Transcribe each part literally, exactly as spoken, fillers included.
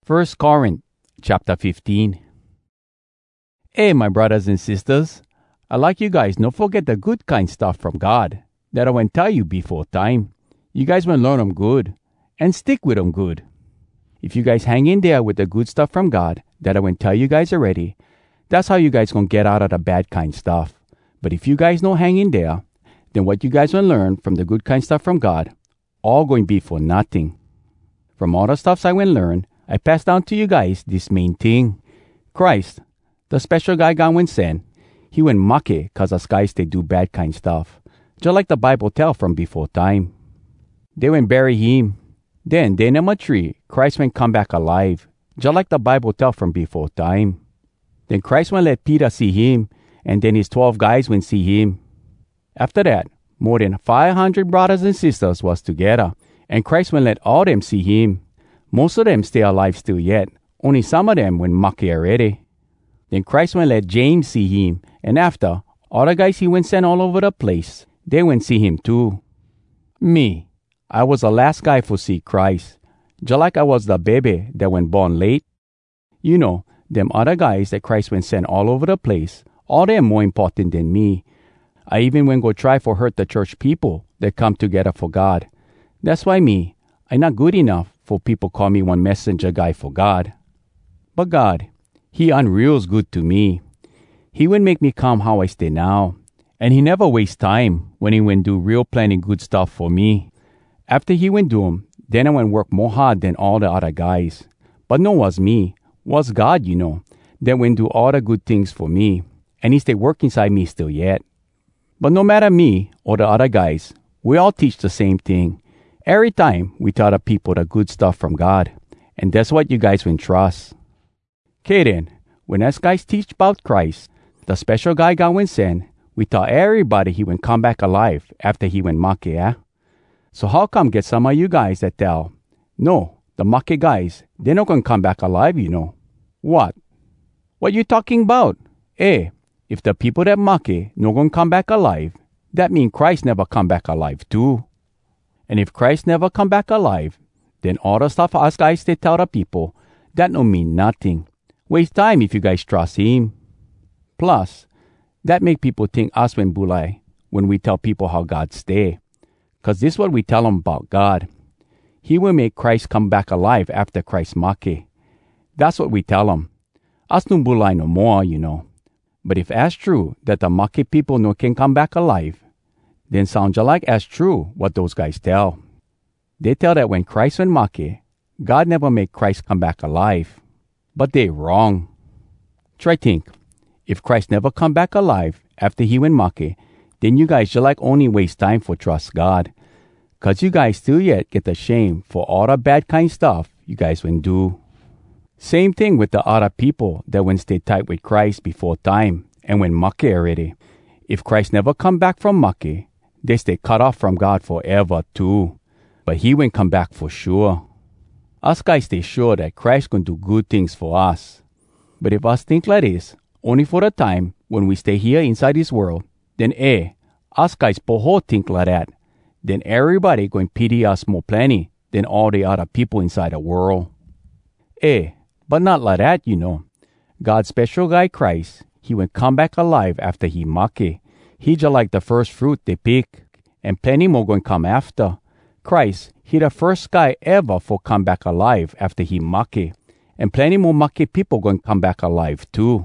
First Corinthians chapter fifteen. Hey, my brothers and sisters, I like you guys not forget the good kind stuff from God that I went tell you before time. You guys will learn them good and stick with them good. If you guys hang in there with the good stuff from God that I went tell you guys already, that's how you guys gonna get out of the bad kind stuff. But if you guys don't hang in there, then what you guys will learn from the good kind stuff from God, all going to be for nothing. From all the stuffs I will learn, I pass down to you guys this main thing. Christ, the special guy God went send, he went mock it cause us guys they do bad kind stuff. Just like the Bible tell from before time. They went bury him. Then they name a tree, Christ went come back alive. Just like the Bible tell from before time. Then Christ went let Peter see him, and then his twelve guys went see him. After that, more than five hundred brothers and sisters was together, and Christ went let all them see him. Most of them stay alive still yet, only some of them went mock already. Then Christ went let James see him, and after, all the guys he went send all over the place, they went see him too. Me, I was the last guy for see Christ, just like I was the baby that went born late. You know, them other guys that Christ went send all over the place, all them more important than me. I even went go try for hurt the church people that come together for God. That's why me, I not good enough for people call me one messenger guy for God. But God, he unreal's good to me. He would make me come how I stay now. And he never waste time when he went do real plenty good stuff for me. After he went do 'em, then I went work more hard than all the other guys. But no was me, was God, you know, that went do all the good things for me. And he stay work inside me still yet. But no matter me or the other guys, we all teach the same thing. Every time we tell the people the good stuff from God. And that's what you guys will trust. Okay then, when us guys teach about Christ, the special guy God went send, we tell everybody he went come back alive after he went mock it, eh? So how come get some of you guys that tell, no, the mock it guys, they're not gonna come back alive, you know? What? What you talking about? Eh, if the people that mock it not gonna come back alive, that mean Christ never come back alive too. And if Christ never come back alive, then all the stuff us guys they tell the people, that don't mean nothing. Waste time if you guys trust him. Plus, that make people think us when bulai when we tell people how God stay. Cause this what we tell them about God. He will make Christ come back alive after Christ mock it. That's what we tell them. Us no bulai no more, you know. But if as true that the mock it people no can come back alive, then sound just like as true what those guys tell. They tell that when Christ went mock it, God never make Christ come back alive. But they wrong. Try think. If Christ never come back alive after he went mock it, then you guys just like only waste time for trust God. Cause you guys still yet get the shame for all the bad kind stuff you guys went do. Same thing with the other people that went stay tight with Christ before time and went mock it already. If Christ never come back from mock it, they stay cut off from God forever too. But he won't come back for sure. Us guys stay sure that Christ gonna do good things for us. But if us think like this, only for the time when we stay here inside this world, then eh, us guys poho think like that. Then everybody going pity us more plenty than all the other people inside the world. Eh, but not like that, you know. God's special guy Christ, he will come back alive after he mock it. He just like the first fruit they pick, and plenty more going come after. Christ, he the first guy ever for come back alive after he mock it, and plenty more mock it people going come back alive too.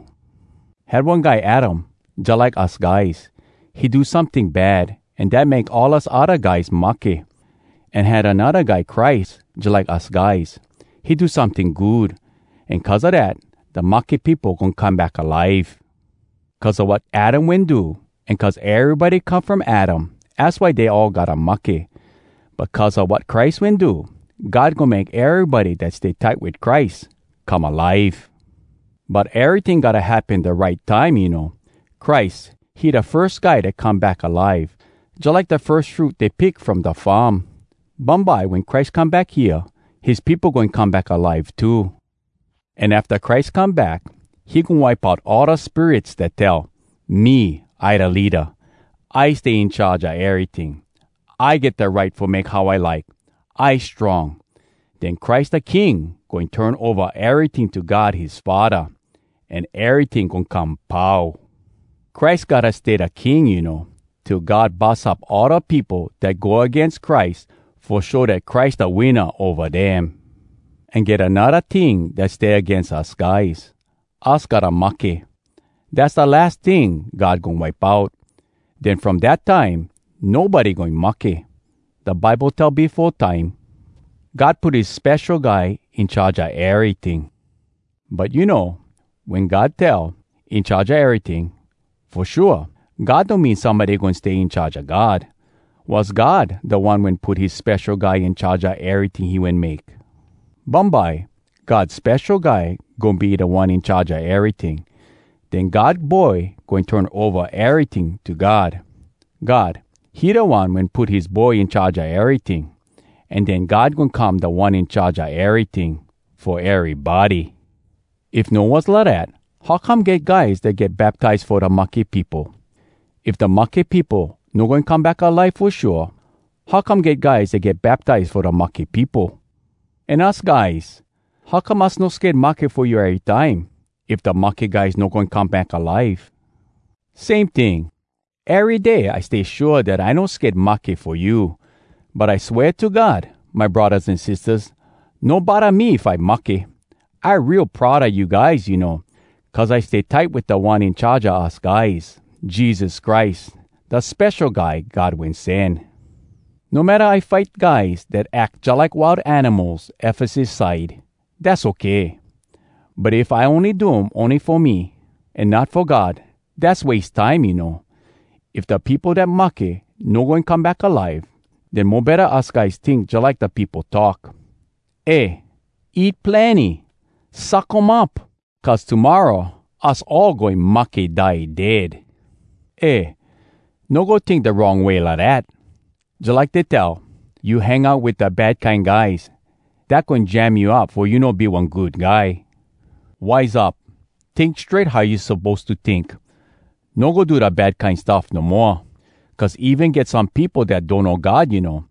Had one guy Adam, just like us guys. He do something bad, and that make all us other guys mock it. And had another guy Christ, just like us guys. He do something good, and cause of that, the mock it people gonna come back alive. Cause of what Adam went do, and cause everybody come from Adam, that's why they all got a mock it. But cause of what Christ went do, God gonna make everybody that stay tight with Christ come alive. But everything gotta happen the right time, you know. Christ, he the first guy that come back alive, just like the first fruit they pick from the farm. Bombay, when Christ come back here, his people going come back alive too. And after Christ come back, he gonna wipe out all the spirits that tell, me, I the leader. I stay in charge of everything. I get the right for make how I like. I strong. Then Christ the King going turn over everything to God his Father, and everything going come pow. Christ gotta stay the king, you know, till God boss up all the people that go against Christ for sure that Christ the winner over them. And get another thing that stay against us guys. Us gotta make. That's the last thing God gonna wipe out. Then from that time, nobody going make. The Bible tell before time, God put his special guy in charge of everything. But you know, when God tell in charge of everything, for sure, God don't mean somebody going to stay in charge of God. Was God the one when put his special guy in charge of everything he went make? Bombay, God's special guy going to be the one in charge of everything. Then God boy going to turn over everything to God. God, he the one when put his boy in charge of everything. And then God going to come the one in charge of everything for everybody. If no one's like that, how come get guys that get baptized for the Maki people? If the Maki people no going to come back alive for sure, how come get guys that get baptized for the Maki people? And us guys, how come us no scared Maki for you every time if the Maki guys no going to come back alive? Same thing. Every day I stay sure that I no scared Maki for you. But I swear to God, my brothers and sisters, no bother me if I Maki. I real proud of you guys, you know, cause I stay tight with the one in charge of us guys, Jesus Christ, the special guy God will send. No matter I fight guys that act just like wild animals, Ephesus side, that's okay. But if I only do them only for me and not for God, that's waste time, you know. If the people that Maki no going come back alive, then more better us guys think just like the people talk. Eh, eat plenty, suck 'em up, cause tomorrow us all going Maki die dead. Eh, no go think the wrong way like that. Just like they tell, you hang out with the bad kind guys, that going jam you up for you no be one good guy. Wise up, think straight how you supposed to think. No go do the bad kind stuff no more. Cause even get some people that don't know God, you know.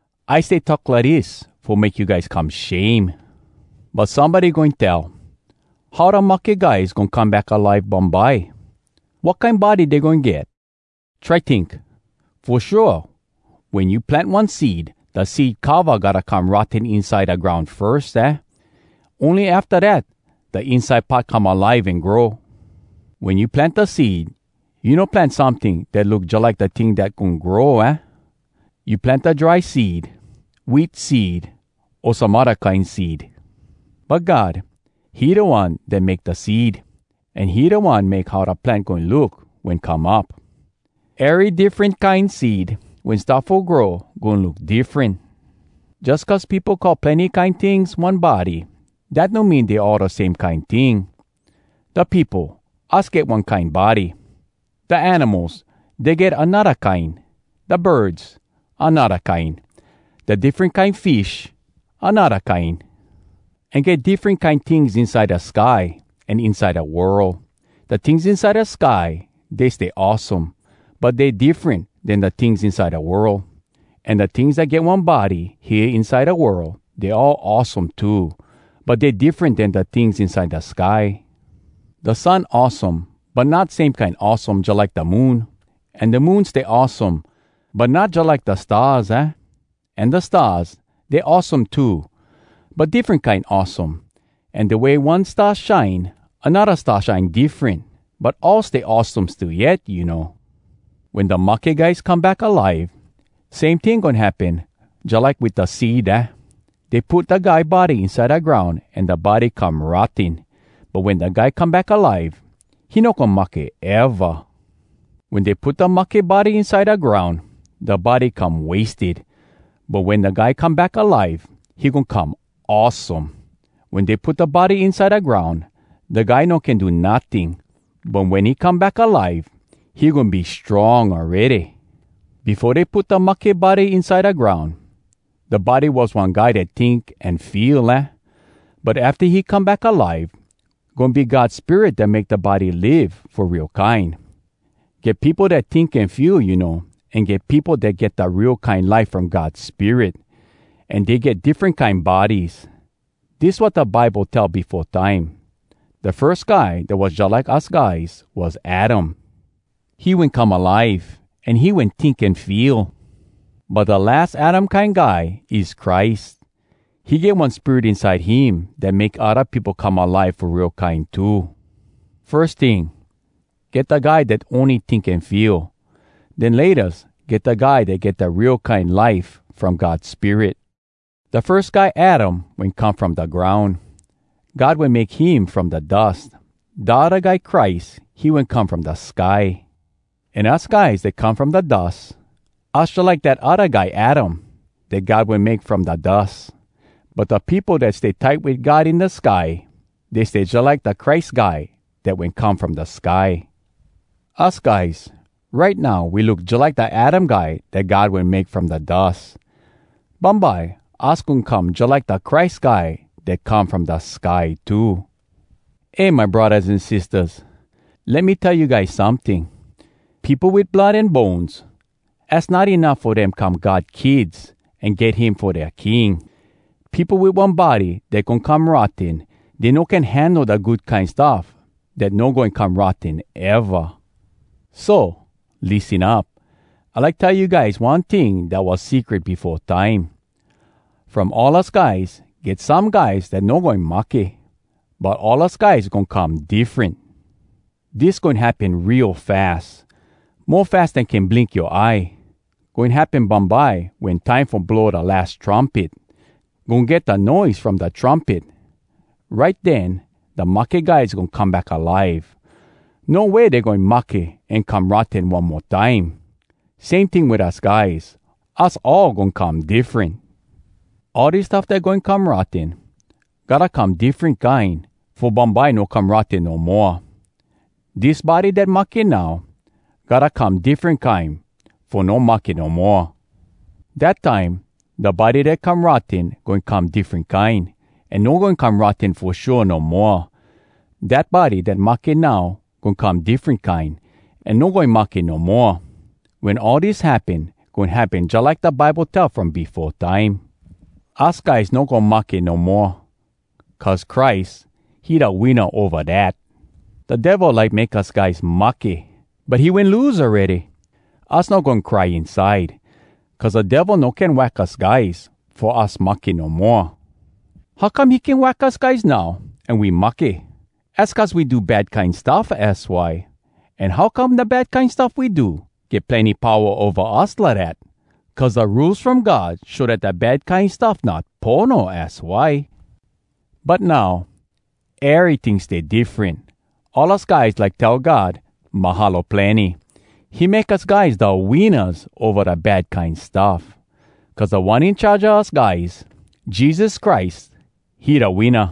I say talk like this for make you guys come shame. But somebody going tell, how the Maki guys going come back alive Bombay? What kind body they going get? Try think. For sure, when you plant one seed, the seed cover gotta come rotten inside the ground first, eh? Only after that, the inside part come alive and grow. When you plant the seed, you no plant something that look just like the thing that gon' grow, eh? You plant a dry seed, wheat seed, or some other kind seed. But God, he the one that make the seed, and he the one make how the plant gon' look when come up. Every different kind seed, when stuff will grow, gon' look different. Just cause people call plenty kind things one body, that no mean they all the same kind thing. The people, us get one kind body. The animals, they get another kind. The birds, another kind. The different kind fish, another kind. And get different kind things inside the sky and inside the world. The things inside the sky, they stay awesome, but they different than the things inside the world. And the things that get one body here inside the world, they all awesome too, but they different than the things inside the sky. The sun awesome, but not same kind awesome just like the moon. And the moon stay awesome, but not just like the stars, eh? And the stars, they awesome too, but different kind awesome. And the way one star shine, another star shine different, but all stay awesome still yet, you know. When the Maki guys come back alive, same thing gonna happen, just like with the seed, eh? They put the guy body inside the ground and the body come rotting. But when the guy come back alive, he no gonna Maki ever. When they put the Maki body inside the ground, the body come wasted. But when the guy come back alive, he gonna come awesome. When they put the body inside the ground, the guy no can do nothing. But when he come back alive, he gonna be strong already. Before they put the Maki body inside the ground, the body was one guy that think and feel, eh? But after he come back alive, gonna be God's spirit that make the body live for real kind. Get people that think and feel, you know, and get people that get the real kind life from God's spirit. and they get different kind bodies. This what the Bible tell before time. The first guy that was just like us guys was Adam. He went come alive, and he went think and feel. But the last Adam kind guy is Christ. He get one spirit inside him that make other people come alive for real kind too. First thing, get the guy that only think and feel. Then later, get the guy that get the real kind life from God's Spirit. The first guy, Adam, when come from the ground. God will make him from the dust. The other guy, Christ, he will come from the sky. And us guys that come from the dust, us just like that other guy, Adam, that God will make from the dust. But the people that stay tight with God in the sky, they stay just like the Christ guy that will come from the sky. Us guys, right now, we look just like the Adam guy that God will make from the dust. Bambai, us gon' come just like the Christ guy that come from the sky too. Hey, my brothers and sisters, let me tell you guys something. People with blood and bones, that's not enough for them come God kids and get him for their king. People with one body that gon' come rotten, they no can handle the good kind stuff that no going come rotten ever. So, listen up. I like tell you guys one thing that was secret before time. From all us guys, get some guys that no going mucky, but all us guys gonna come different. This going happen real fast, more fast than can blink your eye. Going happen Bombay when time for blow the last trumpet. Gonna get the noise from the trumpet. Right then, the mucky guys gonna come back alive. No way they're going mucky and come rotten one more time. Same thing with us guys. Us all gonna come different. All this stuff that going come rotten, gotta come different kind, for Bombay no come rotten no more. This body that mucky now, gotta come different kind, for no mucky no more. That time, the body that come rotten going come different kind, and no going come rotten for sure no more. That body that mucky now going come different kind, and no going mucky no more. When all this happen, going happen just like the Bible tell from before time. Us guys no going mucky no more, cause Christ, he the winner over that. The devil like make us guys mucky, but he win lose already. Us no going cry inside, cause the devil no can whack us guys for us mucky no more. How come he can whack us guys now, and we mucky? That's cause we do bad kind stuff, that's why. And how come the bad kind stuff we do get plenty power over us like that? Cause the rules from God show that the bad kind stuff not porno, that's why. But now, everything stay different. All us guys like tell God, mahalo plenty. He make us guys the winners over the bad kind stuff. Cause the one in charge of us guys, Jesus Christ, he the winner.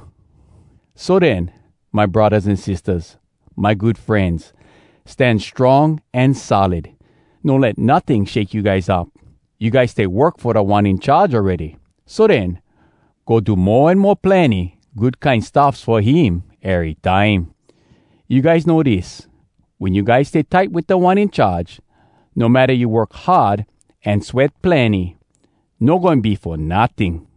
So then, my brothers and sisters, my good friends, stand strong and solid. Don't let nothing shake you guys up. You guys stay work for the one in charge already. So then, go do more and more plenty good kind stuffs for him every time. You guys know this. When you guys stay tight with the one in charge, no matter you work hard and sweat plenty, no going be for nothing.